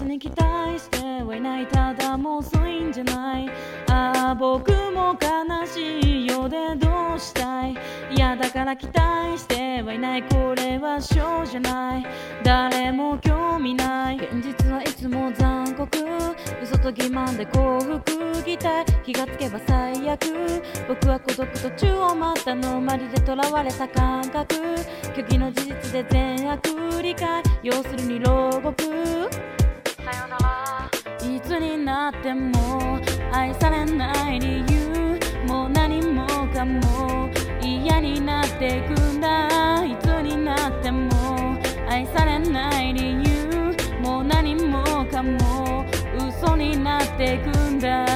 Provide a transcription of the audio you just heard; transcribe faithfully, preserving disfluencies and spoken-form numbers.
別に期待してはいない、ただもう遅いんじゃない。ああ僕も悲しいようでどうしたい。いやだから期待してはいない、これはショーじゃない。誰も興味ない現実はいつも残酷、嘘と欺瞞で幸福期待、気がつけば最悪。僕は孤独途中を待ったのまりで囚われた感覚、虚偽の事実で善悪理解、要するに牢獄。さよならいつになっても愛されない理由、もう何もかも嫌になっていくんだ。いつになっても愛されない理由、もう何もかも嘘になっていくんだ。